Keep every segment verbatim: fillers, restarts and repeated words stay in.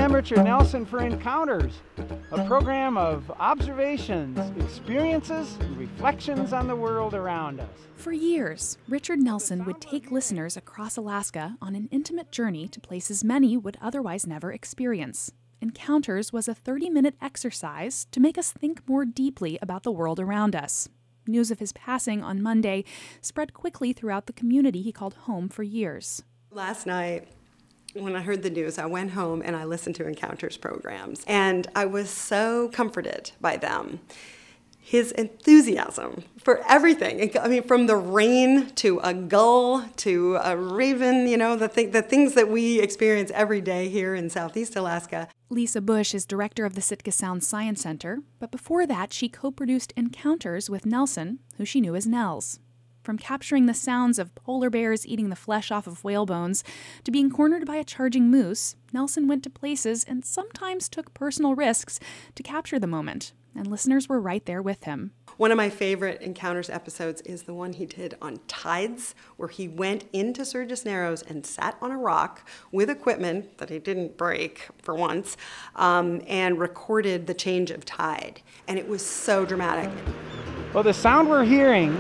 I'm Richard Nelson for Encounters, a program of observations, experiences, and reflections on the world around us. For years, Richard Nelson would take listeners across Alaska on an intimate journey to places many would otherwise never experience. Encounters was a thirty-minute exercise to make us think more deeply about the world around us. News of his passing on Monday spread quickly throughout the community he called home for years. Last night, when I heard the news, I went home and I listened to Encounters programs, and I was so comforted by them. His enthusiasm for everything, I mean, from the rain to a gull to a raven, you know, the, th- the things that we experience every day here in Southeast Alaska. Lisa Bush is director of the Sitka Sound Science Center, but before that, she co-produced Encounters with Nelson, who she knew as Nels. From capturing the sounds of polar bears eating the flesh off of whale bones to being cornered by a charging moose, Nelson went to places and sometimes took personal risks to capture the moment, and listeners were right there with him. One of my favorite Encounters episodes is the one he did on tides, where he went into Sturgis Narrows and sat on a rock with equipment that he didn't break for once, um, and recorded the change of tide. And it was so dramatic. Well, the sound we're hearing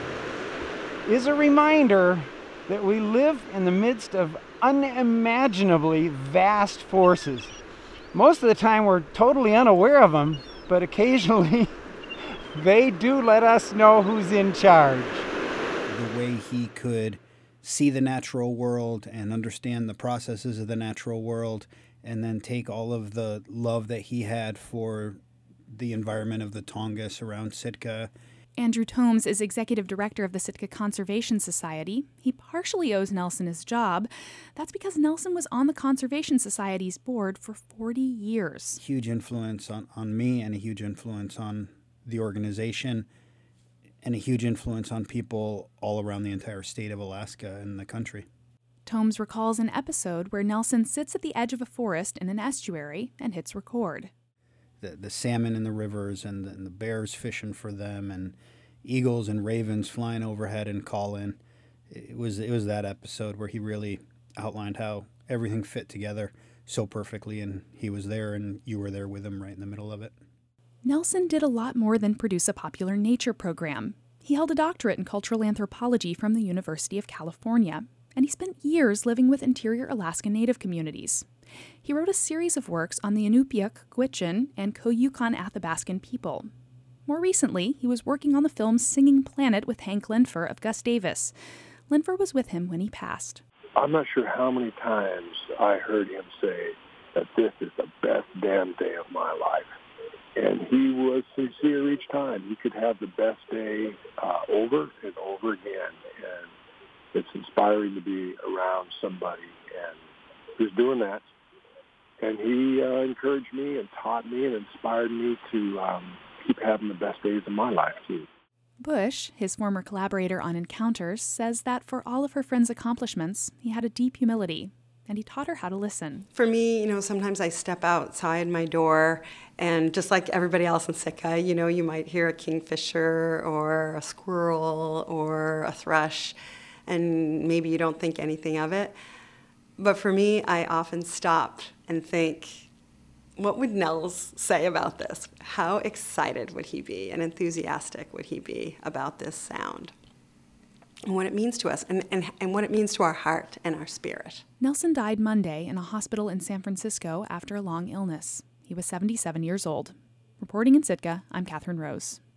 is a reminder that we live in the midst of unimaginably vast forces. Most of the time we're totally unaware of them, but occasionally they do let us know who's in charge. The way he could see the natural world and understand the processes of the natural world, and then take all of the love that he had for the environment of the Tongass around Sitka. Andrew Tomes is executive director of the Sitka Conservation Society. He partially owes Nelson his job. That's because Nelson was on the Conservation Society's board for forty years. Huge influence on, on me, and a huge influence on the organization, and a huge influence on people all around the entire state of Alaska and the country. Tomes recalls an episode where Nelson sits at the edge of a forest in an estuary and hits record. The, the salmon in the rivers and the, and the bears fishing for them, and eagles and ravens flying overhead and calling. It was it was that episode where he really outlined how everything fit together so perfectly, and he was there and you were there with him right in the middle of it. Nelson did a lot more than produce a popular nature program. He held a doctorate in cultural anthropology from the University of California, and he spent years living with interior Alaska Native communities. He wrote a series of works on the Inupiaq, Gwich'in, and Koyukon Athabascan people. More recently, he was working on the film Singing Planet with Hank Linfer of Gus Davis. Linfer was with him when he passed. I'm not sure how many times I heard him say that this is the best damn day of my life. And he was sincere each time. He could have the best day uh, over and over again. And it's inspiring to be around somebody and who's doing that. And he uh, encouraged me and taught me and inspired me to um, keep having the best days of my life, too. Bush, his former collaborator on Encounters, says that for all of her friend's accomplishments, he had a deep humility, and he taught her how to listen. For me, you know, sometimes I step outside my door, and just like everybody else in Sitka, you know, you might hear a kingfisher or a squirrel or a thrush, and maybe you don't think anything of it. But for me, I often stop and think, what would Nels say about this? How excited would he be and enthusiastic would he be about this sound? And what it means to us, and, and, and what it means to our heart and our spirit. Nelson died Monday in a hospital in San Francisco after a long illness. He was seventy-seven years old. Reporting in Sitka, I'm Catherine Rose.